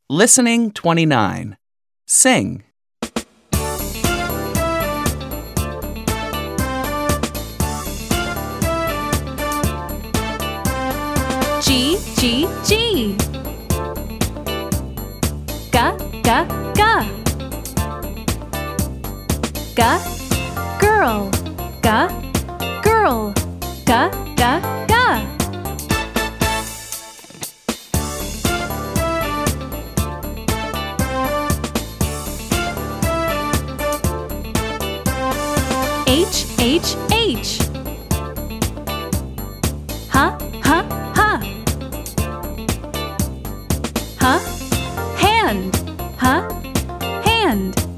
Listening 29. Sing. G, G, G. Ga, ga, ga. Ga, girl. Ga, girl. Ga, ga, ga. H, H, H. Ha, ha, ha. Ha, hand. Ha, hand.